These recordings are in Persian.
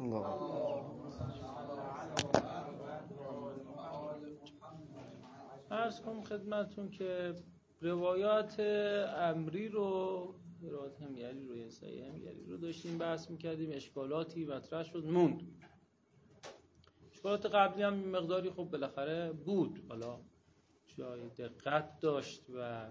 عرض کنم خدمتون که روایات امری رو، روایات همیلی رو یا صحیح همیلی رو داشتیم بحث میکردیم، اشکالاتی مطرح شد موند. اشکالات قبلی هم مقداری خب بالاخره بود، حالا جای دقت داشت و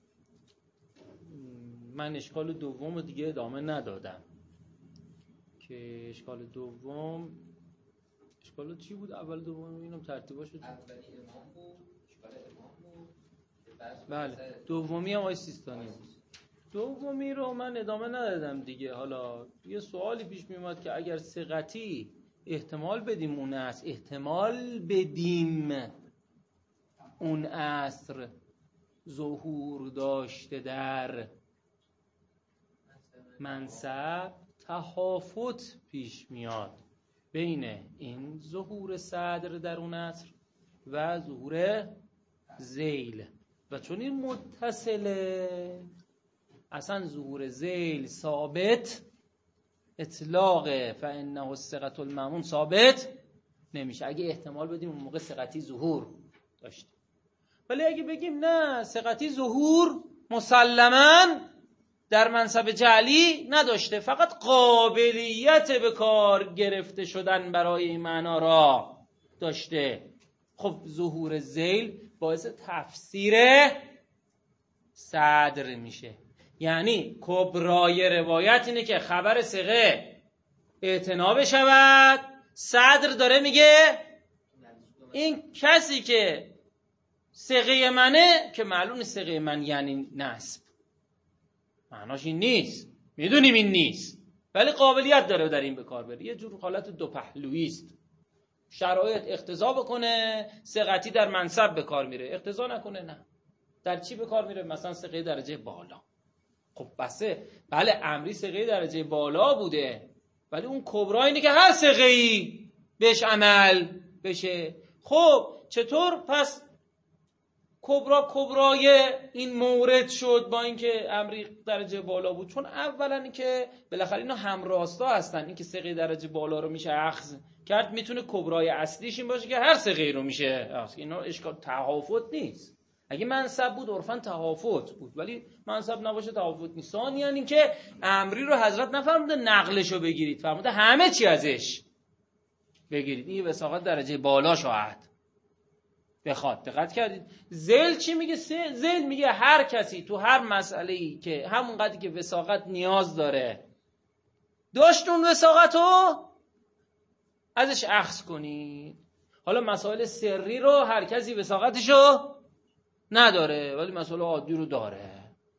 من اشکال دوم رو دیگه ادامه ندادم که اشکال دوم، اشکال چی بود؟ اول دوم اینم ترتیباشو اولی امام بود، اشکال امام بود. بله دومی هم آقای سیستانی بود. دومی رو من ادامه ندادم دیگه. حالا یه سوالی پیش میومد که اگر ثقتی احتمال بدیم اون عصر، احتمال بدیم اون عصر ظهور داشته در منصب، تهافت پیش میاد بین این ظهور صدر در اون عصر و ظهور ذیل، و چون این متصله اصلا ظهور ذیل ثابت، اطلاق فانه الثقة المأمون ثابت نمیشه اگه احتمال بدیم اون موقع ثقتی ظهور داشته. ولی اگه بگیم نه ثقتی ظهور مسلماً در منصب جعلی نداشته، فقط قابلیت به کار گرفته شدن برای این معنا را داشته، خب ظهور ذیل باعث تفسیر صدر میشه. یعنی کبرای روایت اینه که خبر ثقه اعتنا بشود، صدر داره میگه این کسی که ثقه منه، که معلوم ثقه من یعنی نسب، معناش این نیست، میدونیم این نیست، ولی قابلیت داره در این به کار بره. یه جور حالت دو پهلویی است، شرایط اقتضا بکنه ثقتی در منصب به کار میره، اقتضا نکنه نه. در چی به کار میره؟ مثلا ثقه درجه بالا. خب بسه بله امری ثقه درجه بالا بوده، ولی اون کبرا اینه که هر ثقه‌ای بهش عمل بشه. خب چطور پس کبرای این مورد شد با اینکه امری درجه بالا بود؟ چون اولا اینکه بالاخره اینا همراستا هستن، اینکه ثقه درجه بالا رو میشه اخذ کرد، میتونه کبرای اصلیش این باشه که هر ثقه رو میشه. اینا اشکال تهافت نیست. اگه منصب بود عرفاً تهافت بود، ولی منصب نباشه تهافت نیست. ثانیاً اینکه امری رو حضرت نفرموده نقلشو بگیرید، فرموده همه چی ازش بگیرید. این وثاقت درجه بالا شاید بخواد. دقت کردید؟ ذیل چی میگه؟ ذیل میگه هر کسی تو هر مسئله‌ای که همون قدری که وثاقت نیاز داره داشت اون وثاقتو ازش اخذ کنید. حالا مسائل سری رو هر کسی وثاقتشو نداره ولی مسائل عادی رو داره.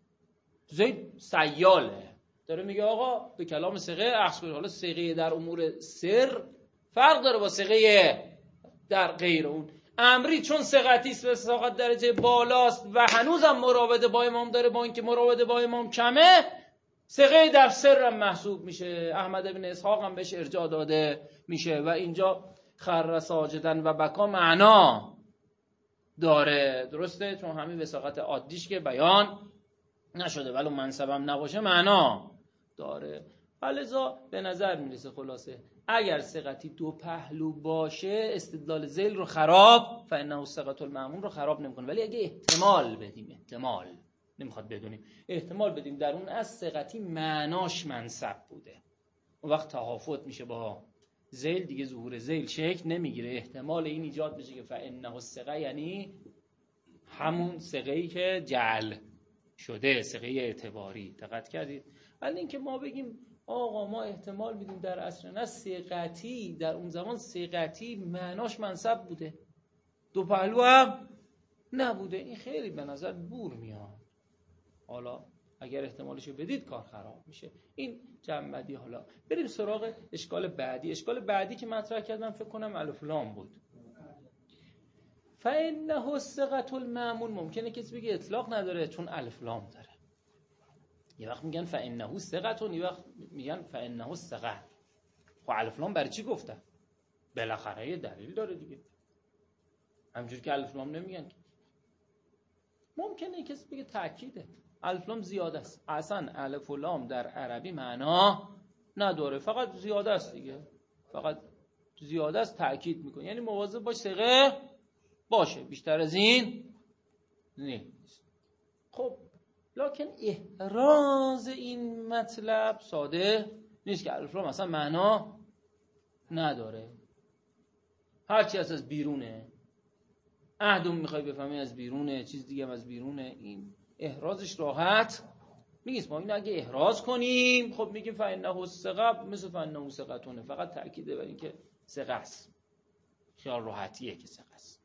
ذیل سیاله، داره میگه آقا به کلام ثقه اخذ کنید. حالا ثقه در امور سر فرق داره با ثقه در غیر اون. امری چون ثقتی است و وثاقت درجه بالاست و هنوزم مراوده با امام داره، با اینکه مراوده با امام کمه، ثقه در سر هم محسوب میشه. احمد بن اسحاق هم بهش ارجاع داده میشه و اینجا خر ساجدن و بکا معنا داره. درسته؟ چون همین وثاقت عادیش که بیان نشده ولی منصبم نباشه معنا داره. لذا به نظر میرسه خلاصه اگر ثقتی دو پهلو باشه استدلال ذیل رو خراب، فانه الثقة المأمون رو خراب نمیکنه. ولی اگه احتمال بدیم، احتمال نمیخواد بدونیم، احتمال بدیم در اون از ثقتی معناش منصب بوده، اون وقت تهافت میشه با ذیل، دیگه ظهور ذیل شکل نمیگیره. احتمال این ایجاد بشه که فانه الثقة یعنی همون ثقه‌ای که جعل شده، ثقه اعتباری. دقت کردید؟ ولی اینکه ما بگیم آقا ما احتمال میدیم در عصر نه ثقتی، در اون زمان ثقتی معناش منصب بوده، دو پهلو هم نبوده، این خیلی به نظر بور میاد. حالا اگر احتمالشو بدید کار خراب میشه. این جنبدی. حالا بریم سراغ اشکال بعدی. اشکال بعدی که مطرح کردم فکر کنم الف لام بود. فانه الثقة المأمون، ممکنه کسی بگه اطلاق نداره چون الف لام داره. یه وقت میگن فانه ثقة، یه وقت میگن فانه الثقة. خب الف لام برای چی گفتن؟ بالاخره یه دلیل داره دیگه. همونجوری که الف لام نمیگن. ممکنه کسی بگه تأکیده، الف لام زیاده است. اصلا الف و لام در عربی معنا نداره، فقط زیاده است دیگه. فقط زیاده است تأکید میکنه، یعنی مواظب باش ثقه باشه، بیشتر از این نیست. خب لکن احراز این مطلب ساده نیست که الف لام مثلا معنا نداره، هرچی از بیرونه، عهدم میخوای بفهمی از بیرونه، چیز دیگه هم از بیرونه، این احرازش راحت نیست. ما اینو اگه احراز کنیم خب میگیم فإنه ثقه، مثل فإنه ثقتونه، فقط تأکیده بر این که ثقه است، خیال راحتیه که ثقه است.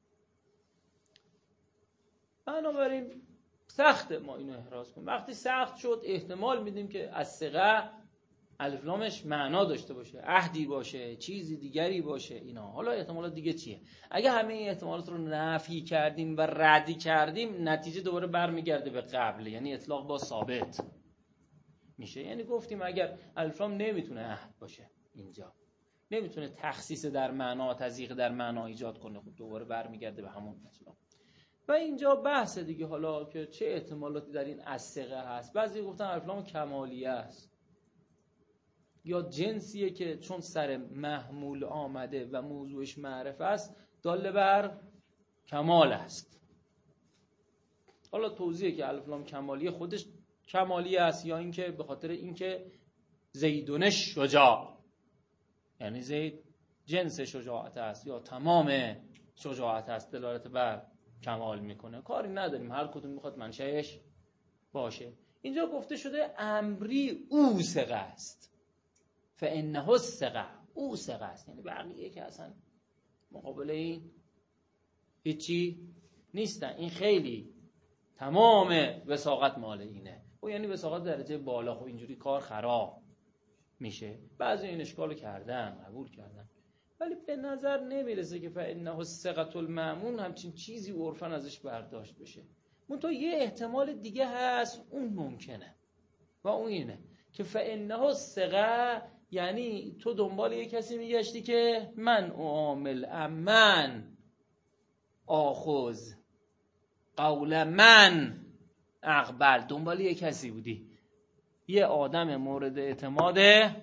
بنابراین سخته ما اینو احراز کنیم. وقتی سخت شد احتمال میدیم که از ثقه الف لامش معنا داشته باشه، عهدی باشه، چیزی دیگری باشه اینا. حالا احتمالات دیگه چیه؟ اگه همه این احتمالات رو نفی کردیم و ردی کردیم، نتیجه دوباره برمیگرده به قبل، یعنی اطلاق با ثابت میشه. یعنی گفتیم اگر الف لام نمیتونه عهد باشه، اینجا نمیتونه تخصیص در معنا، تضییق در معنا ایجاد کنه، خب دوباره برمیگرده به همون اطلاق. و اینجا بحث دیگه حالا که چه احتمالاتی در این الثقه هست. بعضی گفتن الف لام کمالیه است، یا جنسیه که چون سر محمول آمده و موضوعش معرفه است دال بر کمال است. حالا توضیحه که الف لام کمالیه خودش کمالیه است، یا اینکه به خاطر اینکه زیدون شجاع، یعنی زید جنس شجاعت است یا تمام شجاعت است، دلالت بر کمال میکنه. کاری نداریم، هر کدوم میخواد منشأش باشه. اینجا گفته شده امری او ثقه است، فإنه ثقه، او ثقه است، یعنی بقیه که اصلا مقابله این هیچی نیستن، این خیلی تمام وثاقت مال اینه. و یعنی وثاقت درجه بالا، خب اینجوری کار خراب میشه. بعضی این اشکالو کردن، قبول کردن، ولی به نظر نمیرسه که فإنه ثقة المأمون همچین چیزی عرفاً ازش برداشت بشه. منتها یه احتمال دیگه هست، اون ممکنه، و اون اینه که فإنه ثقة، یعنی تو دنبال یه کسی میگشتی که من اعامل من آخذ قول من اقبل، دنبال یه کسی بودی، یه آدم مورد اعتماد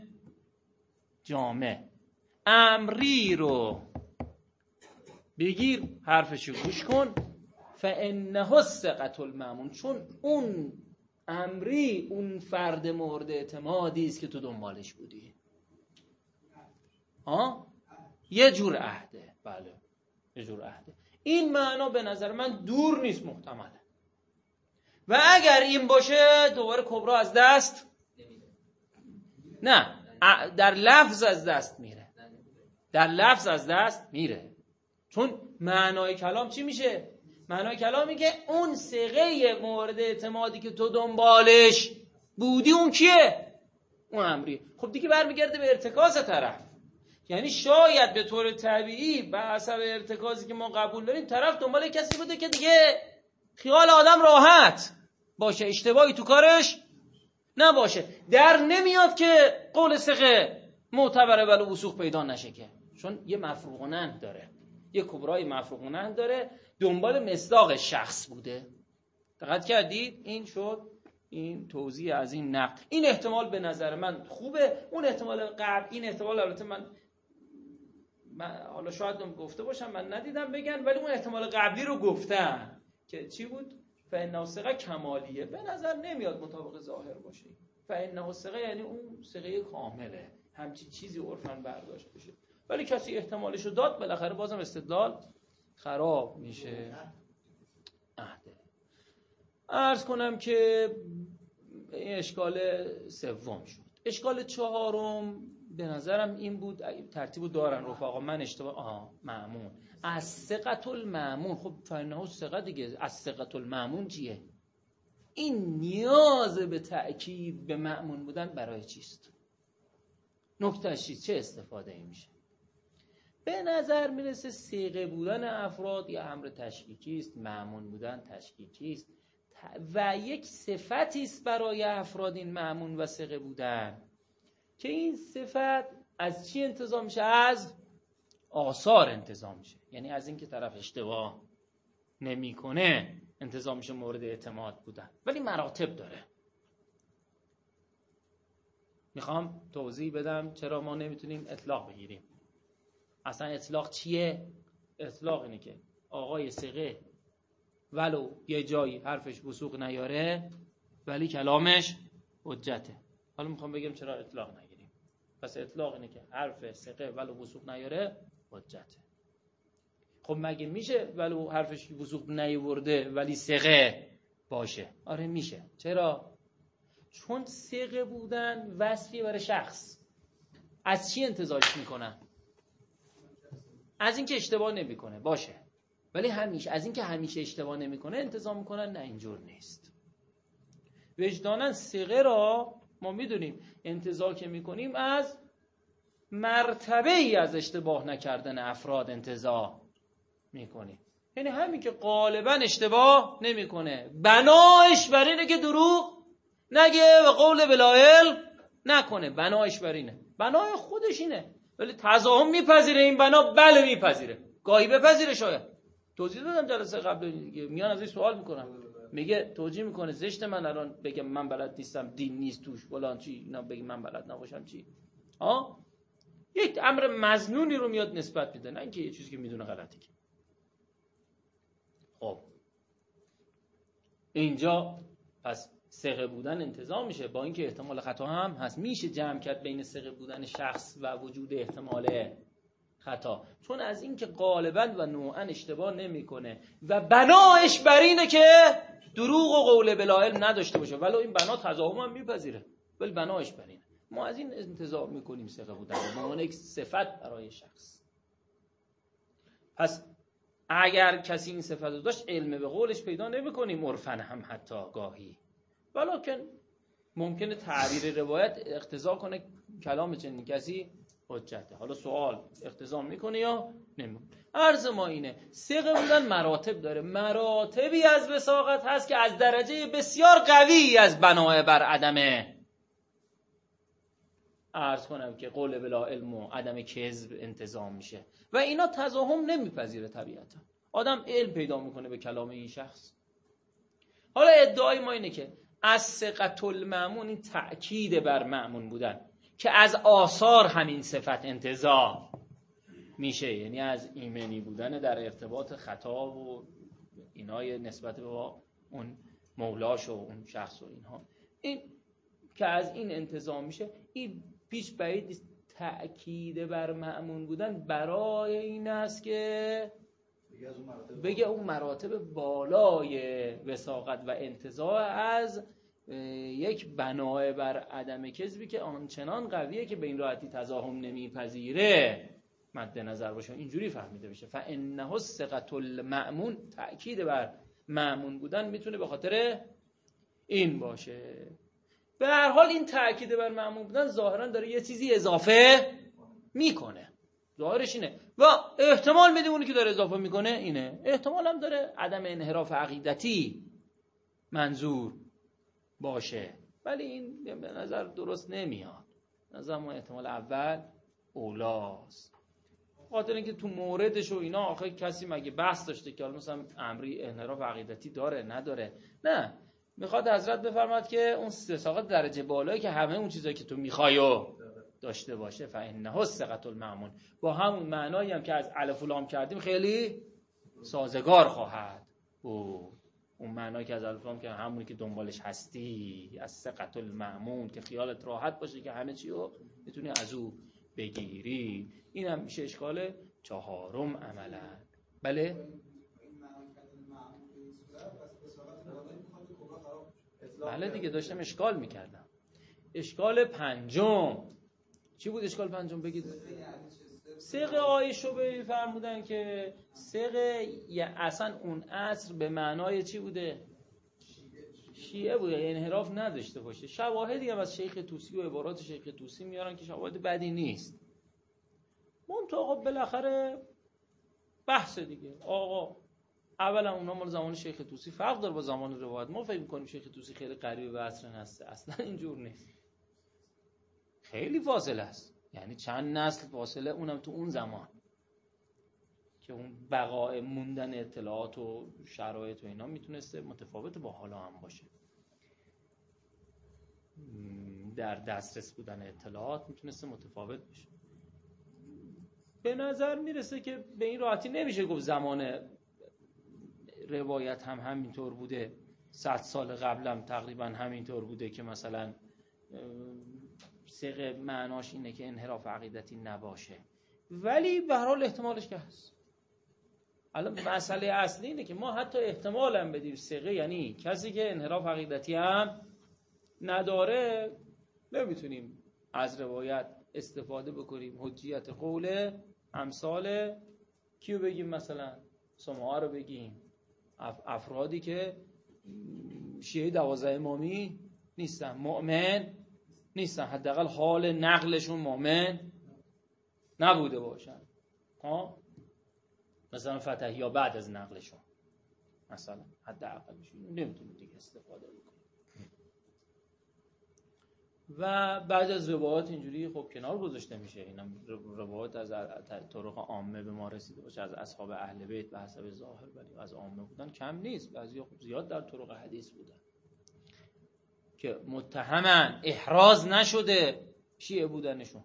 جامع، امری رو بگیر، حرفشو گوش کن، فإنه ثقة المأمون، چون اون امری اون فرد مورد اعتمادی است که تو دنبالش بودی. یه جور عهده، بله یه جور عهده. این معنا به نظر من دور نیست، محتمله. و اگر این باشه دوباره کبرا از دست نه، در لفظ از دست میره، در لفظ از دست میره. چون معنای کلام چی میشه؟ معنای کلامی که اون صیغه مورد اعتمادی که تو دنبالش بودی اون کیه؟ اون امری. خب دیگه برمیگرده به ارتکاز طرف. یعنی شاید به طور طبیعی به حسب ارتکازی که ما قبول داریم طرف دنبال کسی بوده که دیگه خیال آدم راحت باشه، اشتباهی تو کارش نباشه. در نمیاد که قول ثقه معتبره ولی وثوق پیدا نشه، که چون یه مفروغ داره، یه کبرای مفروغ داره، دنبال مصداق شخص بوده. دقت کردید؟ این شد این توضیح از این نقد. این احتمال به نظر من خوبه. اون احتمال قبل، این احتمال البته من حالا شاید گفته باشم من ندیدم بگن، ولی اون احتمال قبلی رو گفتن که چی بود؟ فإنه ثقة کمالیه. به نظر نمیاد مطابق ظاهر باشه. فإنه ثقة یعنی اون ثقه کامله، همچین چیزی عرفاً برداشت بشه. ولی کسی احتمالش رو داد، بالاخره بازم استدلال خراب میشه. عرض کنم که اشکال سوم شد. اشکال چهارم به نظرم این بود، ترتیبو دارن رفقا، من اشتباه مأمون از ثقة المأمون. خب فإنه ثقة دیگه، از ثقة المأمون چیه؟ این نیاز به تأکید به مأمون بودن برای چیست؟ نکتهش چیست؟ چه استفاده ای میشه؟ به نظر میرسه صیغه بودن افراد یا امر تشکیکی است، مأمون بودن تشکیکی است و یک صفتی است برای افراد این مأمون و صیغه بودن، که این صفت از چی انتزاع میشه؟ از آثار انتزاع میشه. یعنی از این که طرف اشتباه نمیکنه انتزاع میشه مورد اعتماد بودن. ولی مراتب داره. میخوام توضیح بدم چرا ما نمیتونیم اطلاق بگیریم. اصلا اطلاق چیه؟ اطلاق اینه که آقای ثقه ولو یه جایی حرفش وثوق نیاره ولی کلامش حجته. حالا میخوام بگم چرا اطلاق نگیریم. پس اطلاق اینه که حرف ثقه ولو وثوق نیاره حجته. خب مگه میشه ولو حرفش وثوق نیورده ولی ثقه باشه؟ آره میشه. چرا؟ چون ثقه بودن وصفی برای شخص. از چی انتظارش میکنن؟ از اینکه اشتباه نمیکنه باشه. ولی همیشه از اینکه همیشه اشتباه نمیکنه انتظار میکنن نه، اینجور نیست. وجداناً ثقه را ما میدونیم انتظار که میکنیم از مرتبه ای از اشتباه نکردن افراد انتظار میکنیم. یعنی همین که غالباً اشتباه نمیکنه، بنایش بر اینه که دروغ نگه و قول بلایل نکنه. بنایش بر اینه، بنای خودش اینه. ولی تضاهم میپذیره این بنا؟ بله میپذیره. گاهی بپذیره. شاید توضیح دادم جلسه قبل دیگه. میان از این سوال میکنم، میگه توجیه میکنه زشت من الان بگم من بلد نیستم، دین نیست توش فلان چی، اینا بگم من بلد نباشم چی. یک امر مظنونی رو میاد نسبت میده، نه اینکه یه چیزی که میدونه غلطه. خب اینجا پس ثقه بودن انتزاع میشه، با اینکه احتمال خطا هم هست. میشه جمع کرد بین ثقه بودن شخص و وجود احتمال خطا، چون از اینکه غالبا و نوعا اشتباه نمیکنه و بناش بر اینه که دروغ و قول بلایل نداشته باشه، ولی این بنا تضاهم هم میپذیره، ولی بناش بر اینه. ما از این انتزاع میکنیم ثقه بودن به عنوان یک صفت برای شخص. پس اگر کسی این صفت رو داشت علم به قولش پیدا نمیکنیم، عرفن هم حتی گاهی، ولکن ممکنه تعبیر روایت اقتضا کنه کلام چنین کسی حجته. حالا سوال اقتضا میکنه یا نمیکنه؟ عرض ما اینه ثقه بودن مراتب داره. مراتبی از وثاقت هست که از درجه بسیار قوی از بنای بر عدمه. عرض کنم که قول بلا علم و عدم کذب انتظام میشه و اینا تضاهم نمیپذیره. طبیعتا آدم علم پیدا میکنه به کلام این شخص. حالا ادعای ما اینه که از ثقة المأمون، این تأکید بر مأمون بودن که از آثار همین صفت انتزاع میشه، یعنی از ایمنی بودن در ارتباط خطا و اینای نسبت به اون مولاش و اون شخص و اینها، این که از این انتزاع میشه. این پیش بعید نیست تأکید بر مأمون بودن برای این است که بگه اون مراتب بالای وثاقت و انتزاع از یک بنای بر عدم کذبی که آنچنان قویه که به این راحتی تضاهم نمیپذیره مد نظر باشه. اینجوری فهمیده بشه فانه ثقة المأمون، تأکید بر مأمون بودن میتونه به خاطر این باشه. به هر حال این تأکید بر مأمون بودن ظاهرا داره یه چیزی اضافه میکنه، ظاهرش اینه و احتمال میده اونی که داره اضافه میکنه اینه. احتمال هم داره عدم انحراف عقیدتی منظور باشه، ولی این به نظر درست نمیاد. نظر ما احتمال اول اولاست، خاطر اینکه تو موردش و اینا آخه کسی مگه بحث داشته که مثلا امری انحراف عقیدتی داره نداره؟ نه، میخواد حضرت بفرماد که اون وثاقت درجه بالایی که همه اون چیزایی که تو میخوای داشته باشه. فانه ثقة المأمون با همون معنایی هم که از الف و لام کردیم خیلی سازگار خواهد بود. اون معنایی که از الف و لام که همونی که دنبالش هستی، از ثقة المأمون که خیالت راحت باشه که همه چی رو میتونی از او بگیری. این هم میشه اشکال چهارم عملا. بله بله دیگه داشتم اشکال میکردم. اشکال پنجم چی بود؟ اشکال پنجم بگید. ثقه عایشه به فرمودن که ثقه اصلا اون عصر به معنای چی بوده؟ شیعه بوده، یعنی انحراف نداشته باشه. شواهدی هم از شیخ طوسی و عبارات شیخ طوسی میارن که شواهد بدی نیست. منتها آقا بالاخره بحث دیگه. آقا اولا اونا مال زمان شیخ طوسی فرق داره با زمان روایت. ما فکر می‌کنیم شیخ طوسی خیلی قریب به عصر هست، اصلا اینجور نیست، خیلی فاصله است، یعنی چند نسل فاصله، اونم تو اون زمان که اون بقای موندن اطلاعات و شرایط و اینا میتونسته متفاوت با حالا هم باشه. در دسترس بودن اطلاعات میتونسته متفاوت بشه. به نظر میرسه که به این راحتی نمیشه گفت زمان روایت هم همینطور بوده، 100 سال قبلم تقریبا همینطور بوده که مثلا صیغه معناش اینه که انحراف عقیدتی نباشه، ولی به هر حال احتمالش که هست. الان مسئله اصلی اینه که ما حتی احتمال هم بدیم صیغه یعنی کسی که انحراف عقیدتی هم نداره نمیتونیم از روایت استفاده بکنیم. حجیت قول امثال کیو بگیم؟ مثلا سماعه رو بگیم، افرادی که شیعه 12 امامی نیستن، مؤمن نیستن، حداقل حال نقلشون مؤمن نبوده باشن، مثلا فتحیا بعد از نقلشون مثلا حداقلشون نمیتونیم دیگه استفاده بکنیم. و بعد از روایات اینجوری خب کنار گذاشته میشه. اینم روایات از طرق عامه به ما رسیده باشه از اصحاب اهل بیت به حسب ظاهر، ولی از عامه بودن کم نیست، بعضی خب زیاد در طرق حدیث بودن که متهمن، احراز نشده شیعه بودنشون.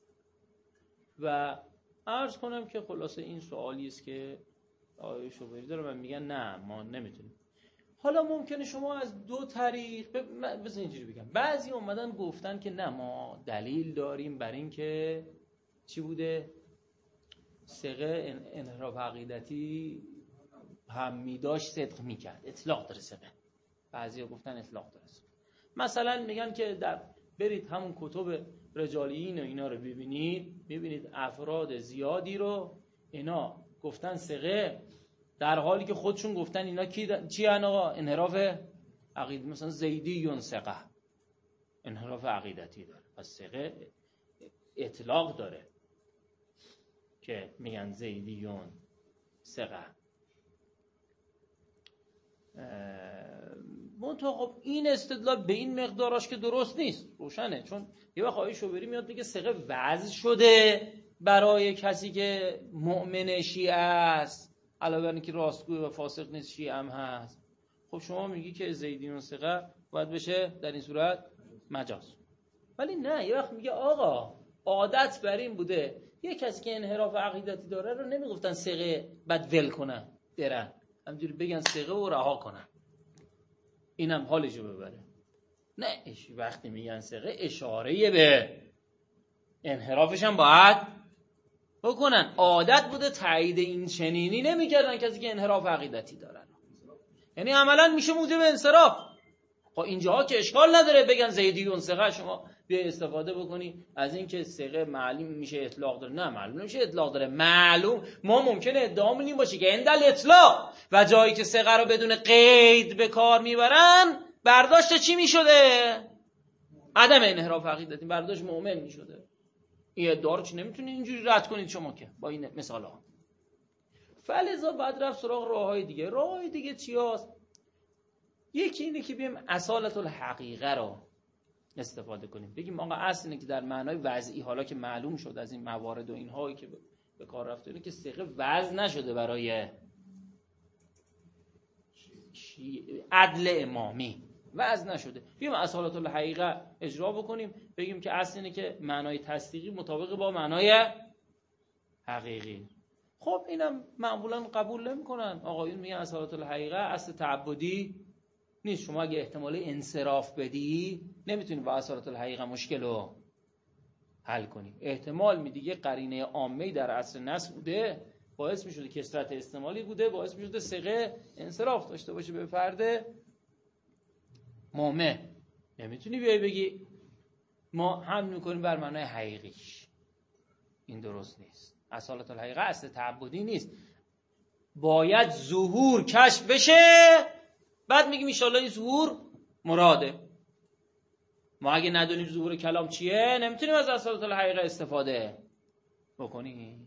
و عرض کنم که خلاصه این سوالی است که آقای شوبری داره و میگن نه ما نمیتونیم. حالا ممکنه شما از دو طریق بذار اینجوری بگم، بعضی اومدن گفتن که نه ما دلیل داریم بر این که چی بوده صیغه انحراف عقیدتی هم میداشت صدق میکرد، اطلاق داره صیغه. بعضی گفتن اطلاق داره صیغه. مثلا میگن که برید همون کتب رجالیین و اینا رو ببینید افراد زیادی رو اینا گفتن صیغه، در حالی که خودشون گفتن اینا چی ان آقا؟ انحراف عقیدتی. مثلا زیدیون ثقه انحراف عقیدتی داره، پس صیغه اطلاق داره که میگن زیدیون ثقه. منتها خب این استدلال به این مقداراش که درست نیست، روشنه. چون یه وقت آقای شوبری میاد میگه صیغه وضع شده برای کسی که مؤمن شیعه است، علاوه بر اینکه راستگوی و فاسق نیست شیعه هم هست. خب شما میگی که زیدیون ثقه باید بشه در این صورت مجاز. ولی نه، یه وقت میگه آقا عادت بر این بوده یه کسی که انحراف عقیدتی داره رو نمیگفتن صیغه بعد ول کنن برن، همینجوری بگن صیغه و رها کنن اینم حالشو ببره. نه، وقتی میگن صیغه اشاره به انحرافش هم باید بکنن. عادت بوده تایید این چنینی نمیکردن کسی که انحراف عقیدتی دارن، یعنی عملا میشه موجب انصراف. خب اینجاها که اشکال نداره بگن زیدیون ثقه، شما بیا استفاده بکنی از این که ثقه معلوم میشه اطلاق داره. نه، معلوم نمیشه اطلاق داره. معلوم ما ممکنه ادعامون این باشه که اندل اطلاق و جایی که ثقه رو بدون قید به کار میبرن برداشت چی میشده؟ عدم انحراف عقیدتی، برداشت مؤمن میشده. این ادعا رو چی نمیتونید اینجوری رد کنید شما که با این مثال ها. فلذا بعد رفت سراغ راههای دیگه. راههای دیگه چی هست؟ یکی اینه که بیم اصالت الحقیقه رو استفاده کنیم، بگیم آقا اصل اینه که در معنای وضعی، حالا که معلوم شد از این موارد و اینهایی که به کار رفته اینه که صیغه وضع نشده برای عدل امامی، وضع نشده. بیم اصالت الحقیقه اجرا بکنیم، بگیم که اصل اینه که معنای تصدیقی مطابق با معنای حقیقی. خب اینم معمولا قبول نمی‌کنن. آقایون میگن اصالت الحقیقه اصل تعبدی نیست. شما اگه احتمال انصراف بدی نمیتونی با اصالت الحقیقه مشکل رو حل کنی. احتمال میدی یه قرینه عامه‌ای در اصل نص بوده باعث میشده کثرت استعمالی بوده باعث میشده صیغه انصراف داشته باشه به فرد مؤمن. نمیتونی بیای بگی ما هم میکنیم بر معنای حقیقیش. این درست نیست. اصالت الحقیقه اصل تعبدی نیست. باید ظهور کشف بشه بعد میگیم ان شاءالله این ظهور مراده. ما اگه ندونیم ظهور کلام چیه نمیتونیم از اصالت الحقیقه استفاده بکنیم.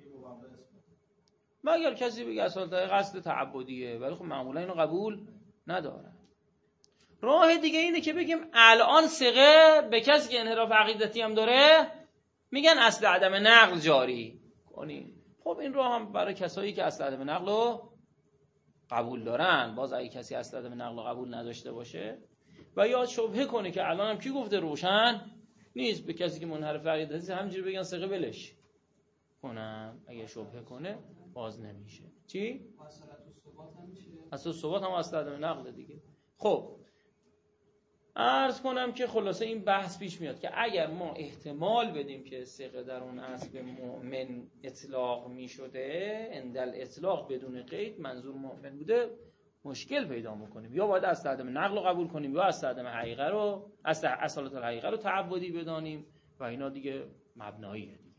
مگر کسی بگه اصالت الحقیقه اصل تعبدیه، ولی خب معمولا اینو قبول ندارن. راه دیگه اینه که بگیم الان صیغه به کسی که انحراف عقیدتی هم داره میگن اصل عدم نقل جاری کنیم. خب این راه هم برای کسایی که اصل عدم نقل رو قبول دارن. باز اگه کسی اصل عدم نقل رو قبول نداشته باشه و یا شبهه کنه که الان هم کی گفته روشن نیست، به کسی که منحرف عقیده است همینجوری بگن ثقه بلش کنم، اگه شبهه کنه باز نمیشه. چی؟ اصل ثبات هم اصل عدم نقل دیگه. خب عرض کنم که خلاصه این بحث پیش میاد که اگر ما احتمال بدیم که ثقه در اون اصل مؤمن اطلاق میشده، اندل اطلاق بدون قید منظور مؤمن بوده، مشکل پیدا میکنیم. یا باید اصل عدم نقل رو قبول کنیم یا اصل عدم حقیقه رو، اصالت الحقیقه رو تعبدی بدانیم و اینا دیگه مبناییه دیگه.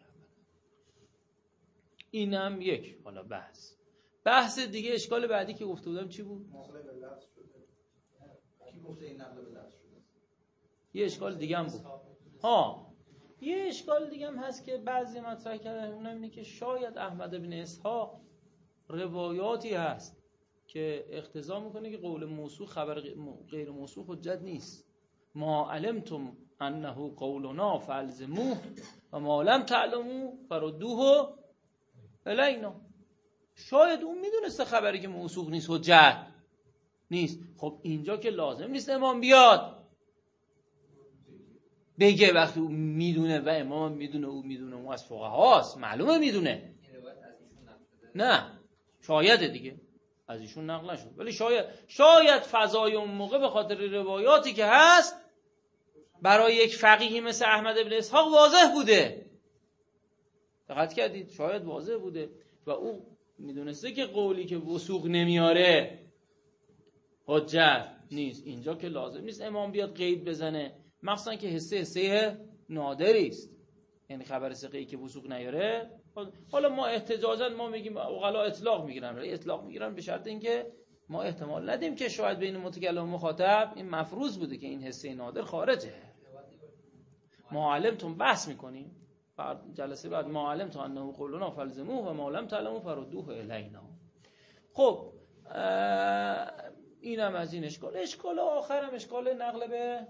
اینم یک حالا بحث دیگه. اشکال بعدی که گفته بودم چی بود؟ یه اشکال دیگه هم بود. یه اشکال دیگه هم هست که بعضی مطرح کردن، اونم اینه که شاید احمد بن اسحاق روایاتی هست که اقتضا میکنه که قول موصوف خبر غیر موصوف حجت نیست. ما علمتم انه قولنا فالزموه و ما لم تعلموا فردوه الینا. شاید اون میدونسته خبری که موصوف نیست حجت نیست. خب اینجا که لازم نیست امام بیاد بگه وقتی اون میدونه و امام میدونه، اون میدونه، اون از فقهاست معلومه میدونه. نه شاید دیگه از ایشون نقل نشد، ولی شاید فضای اون موقع به خاطر روایاتی که هست برای یک فقیهی مثل احمد بن اسحاق واضح بوده. دقت کردید؟ شاید واضح بوده و او میدونسته که قولی که وثوق نمیاره حجت نیست. اینجا که لازم نیست امام بیاد قید بزنه، مخصوصا که حسه نادری است، یعنی خبر ثقه‌ای که وثوق نیاره. حالا ما احتجاجاً ما میگیم عقلا اطلاق میگیرن به شرط اینکه ما احتمال ندیم که شاید بین متکلم و مخاطب این مفروض بوده که این حسه نادر خارجه. معلمتون بحث میکنیم جلسه بعد، معلمتون انه قولنا فالزموه و ما لم تعلموا فردوه الینا. خب اینم از این اشکال آخرم اشکال نقل به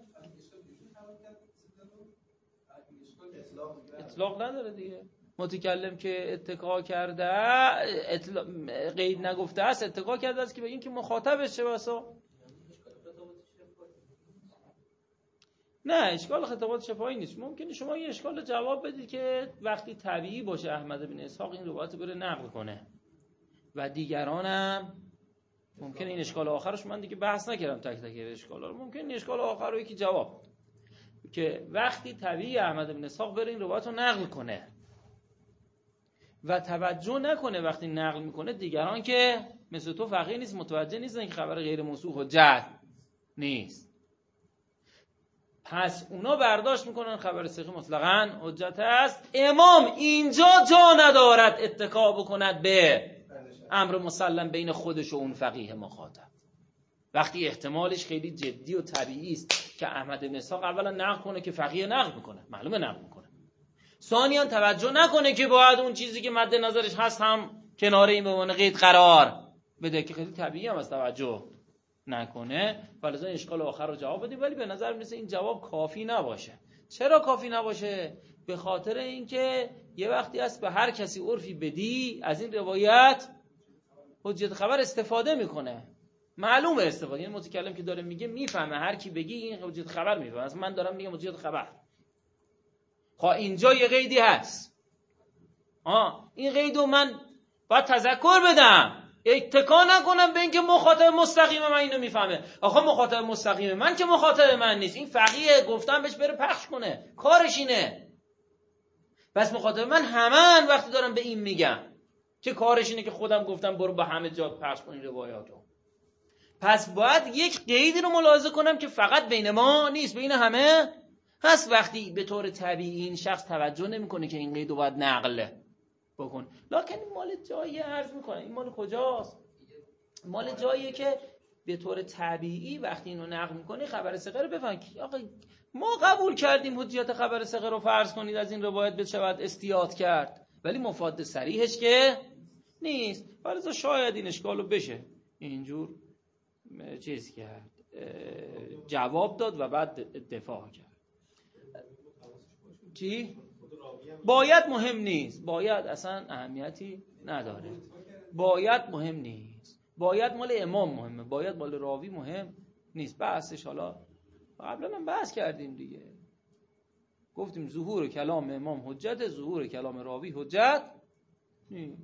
اطلاق نداره دیگه. متکلم که اتکا کرده قید نگفته است، اتکا کرده است که به این که مخاطبش چه بسا. نه اشکال خطابات شفاهی نیست. ممکنه شما یه اشکال جواب بدید که وقتی طبیعی باشه احمد بن اسحاق این روایت بره نقل کنه و دیگرانم ممکنه این اشکال آخرش، من دیگه بحث نکردم تک تک اشکالا رو، ممکنه این اشکال آخر رو یکی جواب که وقتی طبیعی احمد بن اسحاق بره این روایت رو نقل کنه و توجه نکنه وقتی نقل میکنه دیگران که مثل تو فقیه نیست متوجه نیستن که خبر غیر موصوف حجت نیست، پس اونا برداشت میکنن خبر ثقه مطلقاً حجت است. امام اینجا جا ندارد اتکا بکند به امر مسلم بین خودش و اون فقیه مخاطب، وقتی احتمالش خیلی جدی و طبیعی است که احمد بن اسحاق اولا نقل کنه که فقیه نقل میکنه، معلومه نقل میکنه، ثانیاً توجه نکنه که باید اون چیزی که مد نظرش هست هم کنار این به عنوان قید قرار بده که خیلی طبیعی هم از توجه نکنه. ولذا اشکال آخر رو جواب بدیم، ولی به نظر میرسه این جواب کافی نباشه. چرا کافی نباشه؟ به خاطر اینکه یه وقتی هست به هر کسی عرفی بدی از این روایت حجت خبر استفاده میکنه، معلومه استفاده، یعنی متکلم که داره میگه میفهمه هر کی بگی این حجت خبر میفهمه، از من دارم میگم حجت خبر. اینجا یه قیدی هست، این قیدو من باید تذکر بدم، اتکا نکنم به اینکه مخاطب مستقیم من اینو میفهمه. مخاطب مستقیم من که مخاطب من نیست، این فقیه گفتم بهش بره پخش کنه، کارش اینه. پس مخاطب من همه وقتی دارم به این میگم که کارش اینه که خودم گفتم برو به همه جا پخش کن این روایاتو، پس باید یک قیدی رو ملاحظه کنم که فقط بین ما نیست، بین همه هست. وقتی به طور طبیعی این شخص توجه نمیکنه که این قیدو باید نقل بکن، لکن این مال جایی عرض میکنه، این مال کجاست؟ مال جاییه که به طور طبیعی وقتی اینو نقل میکنی خبر ثقه رو بفهم که آقا ما قبول کردیم حجیت خبر ثقه رو فرض کنید از این روایت بشود استیاد کرد، ولی مفاد صریحش که نیست. ولی شاید این اشکالو بشه اینجور چیز کرد، جواب داد و بعد دفاع کرد. چی؟ باید مهم نیست، باید اصلا اهمیتی نداره، باید مهم نیست، باید مال امام مهمه، باید مال راوی مهم نیست. بحثش حالا قبلا هم بحث کردیم دیگه، گفتیم ظهور کلام امام حجت، ظهور کلام راوی حجت نیست.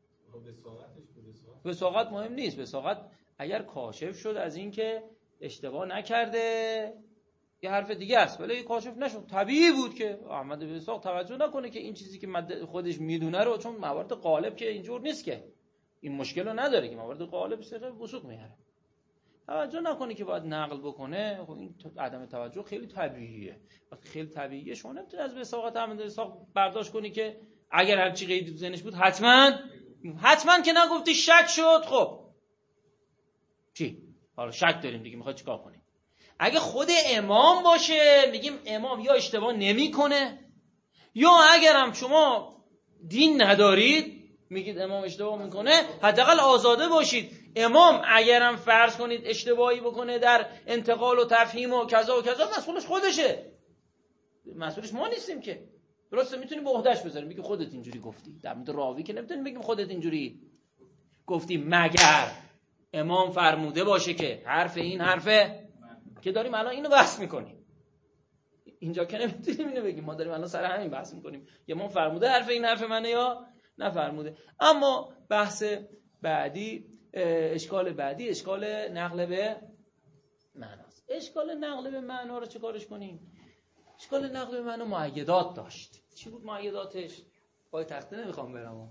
وثاقت مهم نیست. وثاقت اگر کاشف شد از این که اشتباه نکرده یه حرف دیگه است، ولی کاشف نشد طبیعی بود که احمد بن اسحاق توجه نکنه که این چیزی که خودش میدونه رو، چون موارد غالب که اینجور نیست که این مشکل رو نداره که موارد غالب صرف وثوق میاره، توجه نکنه که باید نقل بکنه. خب این عدم توجه خیلی طبیعیه. وقتی خیلی طبیعیه شما نمیتونی از وثاقت احمد بن اسحاق برداشت کنی که اگر هر چی قیدی تو ذهنش بود حتما که نگفتی شک شد. خب چی؟ حالا شک داریم دیگه، میخواد چیکار کنیم؟ اگه خود امام باشه میگیم امام یا اشتباه نمیکنه، یا اگرم شما دین ندارید میگید امام اشتباه میکنه، حداقل آزاده باشید. امام اگرم فرض کنید اشتباهی بکنه در انتقال و تفهیم و کذا و کذا، مسئولش خودشه، مسئولش ما نیستیم که. درسته میتونیم به عهده‌اش بذاریم، میگیم خودت اینجوری گفتی. در مورد راوی که نمیتونیم بگیم خودت اینجوری گفتی، مگر امام فرموده باشه که حرف این حرفه که داریم الان اینو بحث میکنیم. اینجا که نمیتونیم اینو بگیم، ما داریم الان سر همین بحث میکنیم، امام فرموده حرف این حرف منه یا نفرموده. اما بحث بعدی، اشکال بعدی، اشکال نقل به معناست. اشکال نقل به معنا رو چه کارش کنیم؟ اشکال نقل به معنا مؤیدات داشت. چی بود مؤیداتش؟ پای تخته نمیخوام برم.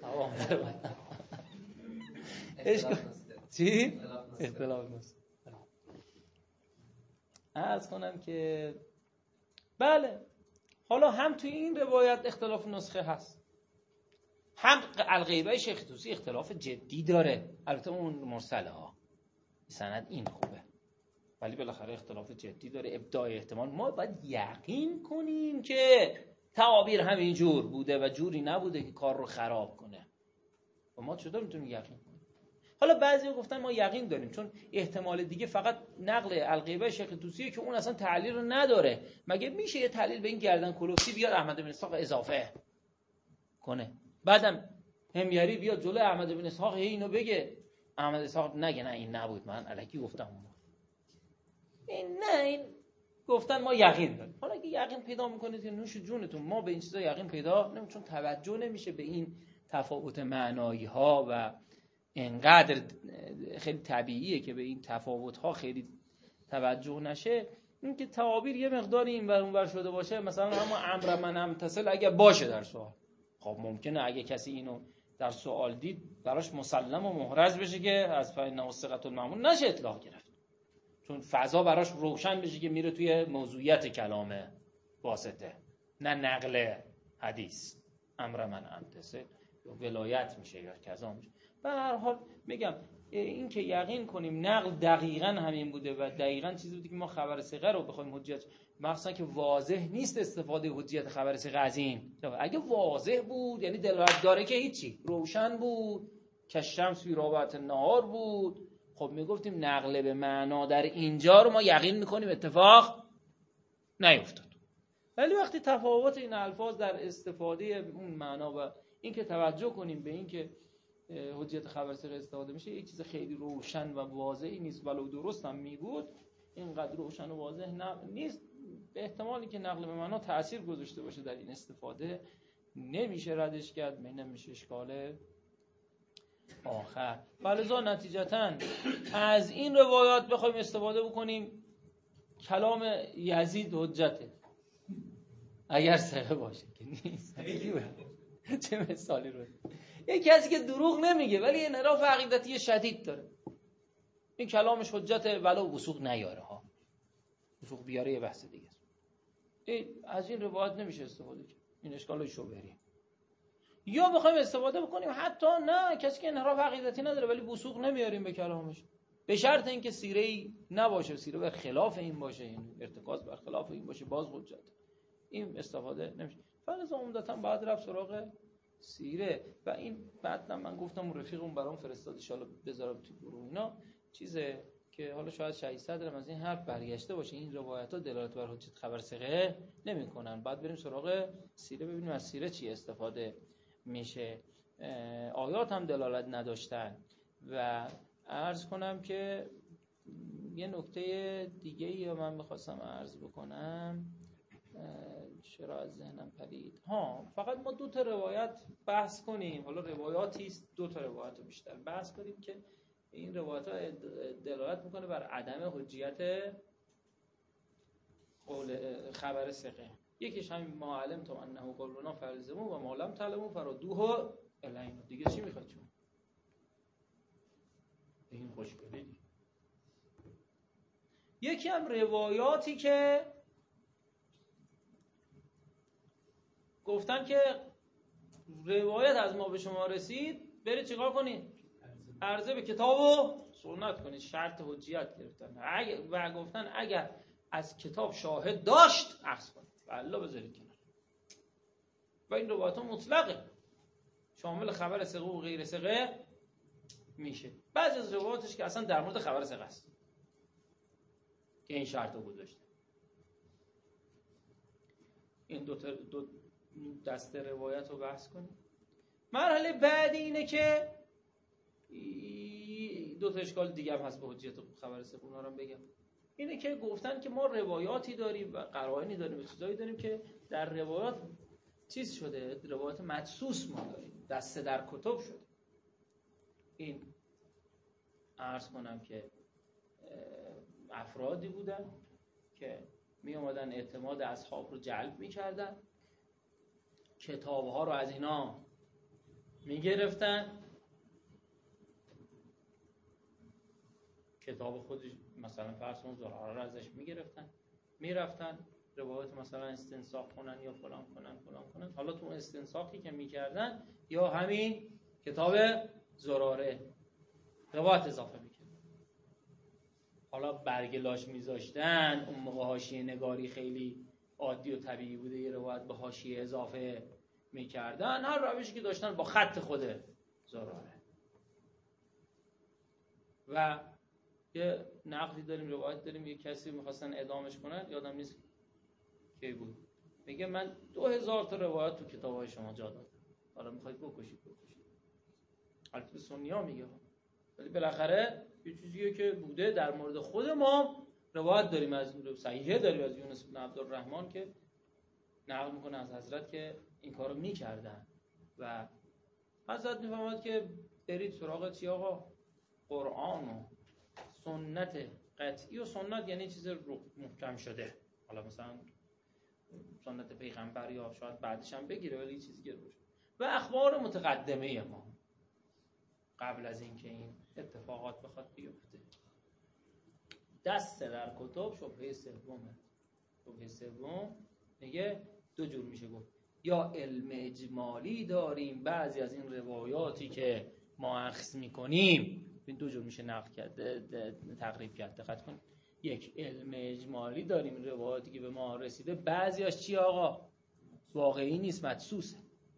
چی؟ اختلاف نص. عرض کنم که بله، حالا هم توی این روایت اختلاف نسخه هست، هم الغیبه شیخ طوسی اختلاف جدی داره. البته اون مرسله ها سند این خوبه، ولی بالاخره اختلاف جدی داره. ابداع احتمال ما باید یقین کنیم که تعابیر همین جور بوده و جوری نبوده که کار رو خراب کنه. و ما چطور میتونیم یقین کنیم؟ حالا بعضیا گفتن ما یقین داریم چون احتمال دیگه فقط نقل الغیبه شیخ طوسیه که اون اصلا تعلیل رو نداره. مگه میشه یه تعلیل به این گردن کلفتی بیاد احمد بن اسحاق اضافه کنه، بعدم همیاری بیاد جلوی احمد بن اسحاق اینو بگه، احمد اسحاق نگه نه این نبود من الکی گفتم، این گفتن ما یقین داریم. حالا اگه یقین پیدا میکنید که نوش جونتون، ما به این چیزا یقین پیدا نمی‌کنیم چون توجه نمیشه به این تفاوت معنایی ها و اینقدر خیلی طبیعیه که به این تفاوت ها خیلی توجه نشه. این که تعابیر یه مقداری این ور اون ور شده باشه، مثلا اما امر من امتصل اگه باشه در سوال، خب ممکنه اگه کسی اینو در سوال دید براش مسلم و محرز بشه که از فإنه ثقة المأمون نشه اطلاق گرفت، چون فضا براش روشن بشه که میره توی موضوعیت کلام واسطه، نه نقل حدیث. امر من امتصل ولایت میشه یا کذا میشه. به هر حال میگم این که یقین کنیم نقل دقیقاً همین بوده و دقیقاً چیزی بوده که ما خبر ثقه رو بخوایم حجت، مخصوصا که واضح نیست استفاده حجیت خبر ثقه از این. اگه واضح بود یعنی دلالت داره که هیچی، روشن بود که شمس فی رابعه النهار بود، خب میگفتیم نقل به معنا در اینجا رو ما یقین میکنیم اتفاق نیفتاد. ولی وقتی تفاوت این الفاظ در استفاده اون معنا و این که توجه کنیم به این که حجیت خبر ثقه استفاده میشه یک چیز خیلی روشن و واضحی نیست، ولو درست هم میگود اینقدر روشن و واضح نیست، به احتمالی که نقل به معنا تأثیر گذاشته باشه در این استفاده نمیشه ردش کرد، نمیشه اشکال آخر. فلذا نتیجتاً از این روایات بخوایم استفاده بکنیم کلام یزید حجته اگر ثقه باشه که نیست. چه مثالی رو؟ یک کسی که دروغ نمیگه ولی انحراف عقیدتی شدید داره، این کلامش حجته ولو وثوق نیاره ها، وثوق بیاره یه بحث دیگه است. از این روایت نمیشه استفاده کرد، این اشکال شبهه. یا بخوایم استفاده بکنیم حتی نه کسی که انحراف عقیدتی نداره ولی وثوق نمیاریم به کلامش، به شرط اینکه سیره‌ای نباشه، سیره بر خلاف این باشه، این ارتکاز بر خلاف این باشه، باز حجت. این استفاده نمیشه. فلذا عمدتاً بعد رفت سراغ سیره. و این بعد من گفتم رفیقم برام فرستاد ان شاءالله بذارم تو گروه اینا، چیزه که حالا شاید شهید صدرم از این حرف برگشته باشه، این روایت‌ها دلالت بر حجت خبر ثقه نمی‌کنن. بعد بریم سراغ سیره ببینیم از سیره چی استفاده میشه. آیات هم دلالت نداشتن و عرض کنم که یه نکته دیگه ای من میخواستم عرض بکنم، چرا از ذهنم پرید. فقط ما 2 تا روایت بحث کنیم، حالا روایاتی است 2 تا روایت رو بیشتر بحث کنیم که این روایت ها دلالت میکنه بر عدم حجیت قول خبر ثقه. یکیش همین ما علمتم انه قولنا فالزموا و ما لم تعلموا فردوه الینا. دیگه چی میخواید شما؟ این خوشگله دیگه. یکی هم روایاتی که گفتن که روایت از ما به شما رسید، برید چیکار کنید؟ عرضه به کتاب و سنت کنید. شرط حجیت گرفتن و گفتن اگر از کتاب شاهد داشت اخذ کنید و الا بذارید کنار. و این روایت ها مطلقه، شامل خبر ثقه و غیر ثقه میشه. بعضی از روایاتش که اصلا در مورد خبر ثقه است که این شرط رو گذاشته. این دو دسته روایت رو بحث کنیم. مرحله بعدی اینه که 2 تا اشکال دیگه هم هست به حجیت خبر ثقه، اونا رو بگم. اینه که گفتن که ما روایاتی داریم و قرائنی داریم و چیزایی داریم که در روایات چیز شده، روایات مدسوس ما داریم، دسته در کتب شده. این عرض کنم که افرادی بودن که می اومدن اعتماد اصحاب رو جلب می کردن، کتابها رو از اینا می گرفتن، کتاب خودش مثلا فرض کن زراره رو ازش می گرفتن، می رفتن روایت مثلا استنساخ کنن یا فلان کنن. حالا تو استنساخی که می کردن یا همین کتاب زراره روایت اضافه می کردن. حالا برگلاش می زاشتن، اون موقع حاشیه نگاری خیلی عادی و طبیعی بوده، یه روایت به حاشیه اضافه می کردن، هر روشی که داشتن با خط خود زراره. و یه نقلی داریم، روایت داریم، یه کسی میخواستن اعدامش کنن، یادم نیست کی بود، میگه من 2000 تا روایت تو کتاب‌های شما جا دادم، حالا میخواید بکشید. البته سنی ها میگه، ولی بالاخره یه چیزیه که بوده. در مورد خود ما روایت داریم از صحیحه داریم از یونس بن عبدالرحمن که نقل میکنه از حضرت که این کارو میکردن و حضرت میفهمد که برید سراغ چی آقا؟ قرآن و سنت قطعی. و سنت یعنی چیز رو محکم شده، حالا مثلا سنت پیغمبر یا شاید بعدش هم بگیره ولی چیزی که روش، و اخبار متقدمه ما قبل از اینکه این اتفاقات بخواد بیفته. دسته در کتب شبهه سوم میگه 2 جور میشه گفت. یا علم اجمالی داریم، بعضی از این روایاتی که ما اخذ میکنیم این 2 جور میشه نقل کرد، تقریب کرد. دقت کن، یک علم اجمالی داریم، روایاتی که به ما رسیده بعضیاش چی آقا؟ واقعی نیست، مدسوسه.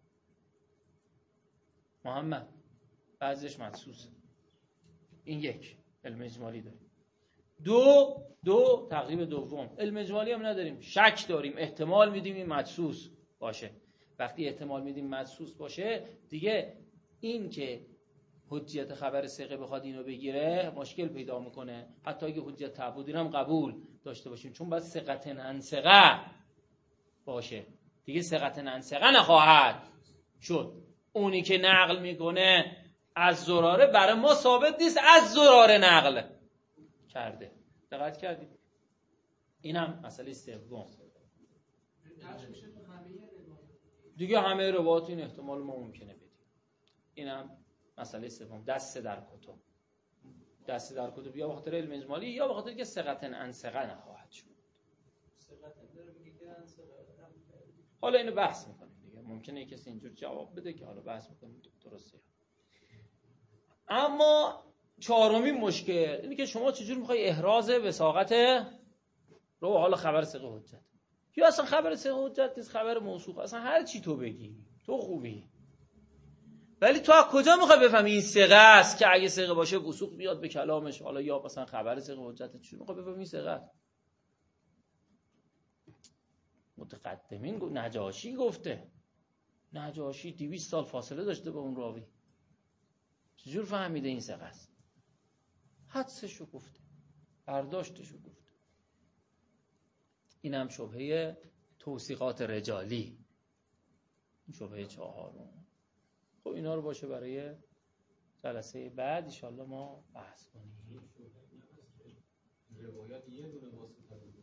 محمد بعضیش مدسوسه. این یک علم اجمالی داریم. 2 تقریب دوم علم اجمالی هم نداریم، شک داریم، احتمال میدیم این مدسوس باشه. وقتی احتمال میدیم مدسوس باشه دیگه این که حجیت خبر ثقه بخواد اینو بگیره مشکل پیدا میکنه، حتی اگه حجیت تعبدی هم قبول داشته باشیم، چون باید ثقة عن ثقه باشه دیگه. ثقة عن ثقه نخواهد شد. اونی که نقل میکنه از زراره برای ما ثابت نیست از زراره نقل کرده. دقت کردید؟ این هم مسئله سوم دیگه. همه روایات این احتمال ما ممکنه بدیم. این هم مسئله سوم، دسته در کتب. دسته در کتب یا به خاطر علم اجمالی یا به خاطر که ثقة عن ثقه نخواهد شد. حالا اینو بحث میکنیم دیگه، ممکنه کسی اینجور جواب بده که حالا بحث میکنیم درسته. اما 4مین مشکل اینه که شما چجور میخوای احراز وثاقت رو حالا خبر ثقه حجت، یا اصلا خبر ثقه حجت نیست، خبر موثوق، اصلا هر چی تو بگی تو خوبی، ولی تو از کجا میخوای بفهمی این ثقه است که اگه ثقه باشه وثوق بیاد به کلامش، حالا یا مثلا خبر ثقه حجت، چجور میخوای بفهمی این ثقه است؟ متقدمین نجاشی گفته، نجاشی 200 سال فاصله داشته با اون راوی، چجور فهمیده این ثقه است؟ حدسشو گفته. برداشتشو گفت. این هم شبهه توثیقات رجالی، شبهه 4. خب اینا رو باشه برای جلسه بعد ان شاءالله ما بحث کنیم. روایت یه دونه واسطه رو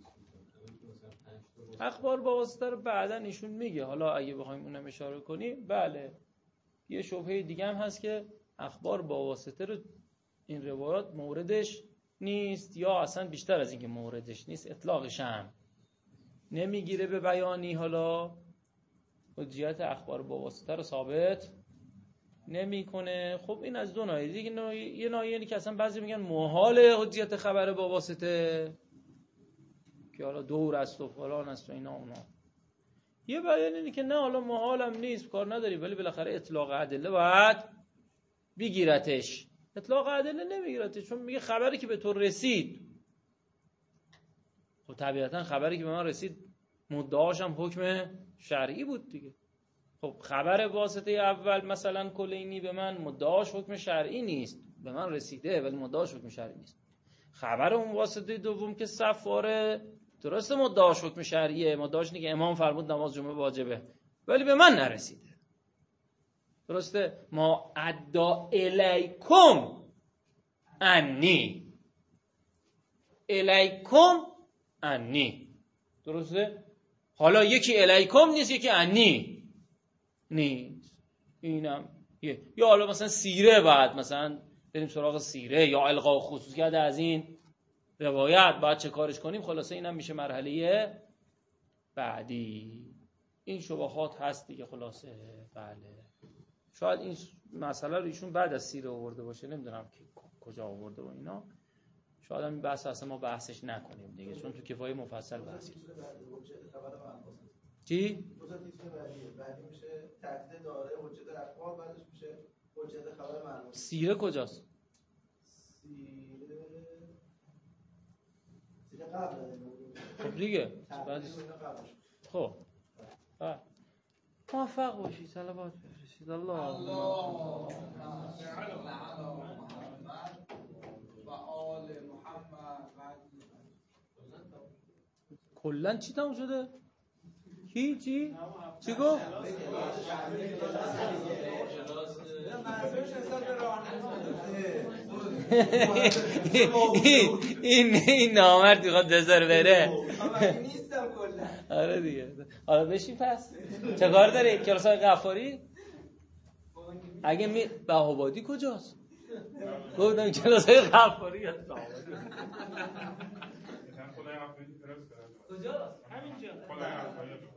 اخبار با واسطه رو بعداً ایشون میگه. حالا اگه بخوایم اونم اشاره کنیم، بله یه شبهه دیگه هم هست که اخبار با واسطه رو این روایات موردش نیست، یا اصلا بیشتر از این که موردش نیست اطلاقش هم نمیگیره به بیانی. حالا حجیت اخبار با واسطه رو ثابت نمیکنه. خب این از دو ناحیه دیگه. یه ناحیه که اصلا بعضی میگن محال حجیت خبر با واسطه که حالا دور است و فلان است و اینا اونا. یه بیان اینه که نه حالا محالم نیست، کار نداری، ولی بالاخره اطلاق ادله باید بگیرتش. اطلاق ادله نمیگیرتش چون میگه خبری که به تو رسید. خب طبیعتا خبری که به من رسید مدعاش هم حکم شرعی بود دیگه. خب خبر واسطه اول مثلا کلینی به من مدعاش حکم شرعی نیست، به من رسیده ولی مدعاش حکم شرعی نیست. خبر اون واسطه دوم که صفاره درسته مدعاش حکم شرعیه، مدعاش اینه که امام فرمود نماز جمعه واجبه، ولی به من نرسیده. درسته؟ ما ادا الیکم انی الیکم انی. درسته؟ حالا یکی الیکم نیست، یکی انی نیست. اینم یا حالا مثلا سیره، بعد مثلا بریم سراغ سیره یا القا خصوصیت از این روایت بعد چه کارش کنیم. خلاصه اینم میشه مرحله بعدی. این شبهات هست دیگه. خلاصه بله شاید این مسئله رو ایشون بعد از سیره آورده باشه، نمیدونم که کجا آورده و اینا. شاید هم این بحث اصلا ما بحثش نکنیم دیگه، چون تو کفایه مفصل بحث کنیم. چی؟ بعدی میشه تحدید داره حجت اخبار، بعدش میشه حجت خبر معلوم. سیره کجاست؟ سیره قبل. خب دیگه خب موفق باشی، صلوات بفرستید. الله و آل محمد. کلن چی تموم شده؟ چی گفت؟ این نامرد میخواد بذاره بره. آره دیگه. حالا بشین پس. چه کار داری؟ کلاسای غفاری؟ اگه بهابادی کجاست؟ گفتم کلاسای غفاری یا کجاست؟ همینجا.